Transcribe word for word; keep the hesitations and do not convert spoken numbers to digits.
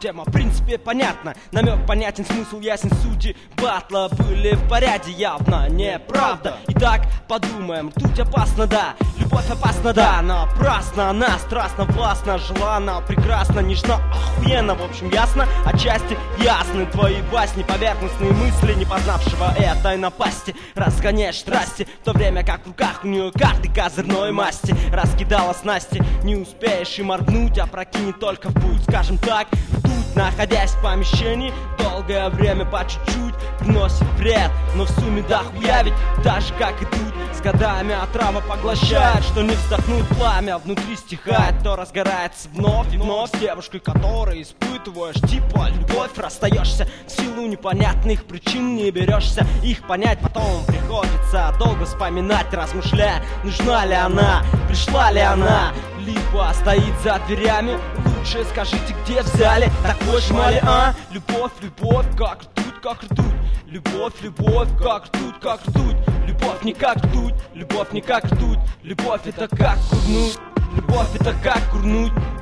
тема в принципе понятна. Намек понятен, смысл ясен, судьи батла были в порядке, явно неправда. Итак, подумаем, ртуть опасна, да, любовь опасна, да, напрасно она страстно, властно, желанна, прекрасно, нежно, охуенно, в общем ясно, отчасти ясны твои басни, поверхностные мысли не познавшего этой напасти. Разгоняешь страсти, в то время как в руках у нее карты козырной масти. Раскидала снасти, не успеешь и моргнуть, опрокинет только в путь, скажем так, ртуть, находясь в помещении долгое время по чуть-чуть приносит вред, но в сумме дохуя ведь так же как и тут с годами отрава поглощает, что не вздохнуть пламя внутри стихает, то разгорается вновь и вновь с девушкой, которой испытываешь типа любовь. Расстаешься в силу непонятных причин, не берешься их понять, потом приходится долго вспоминать, размышляя, нужна ли она, пришла ли она, либо стоит за дверями. Лучше скажите, где взяли такой шмали, а? Любовь, любовь, как ртуть, как ртуть. Любовь, любовь, как ртуть, как ртуть. Любовь не как ртуть, любовь не как ртуть. Любовь это как курнуть, любовь это как курнуть.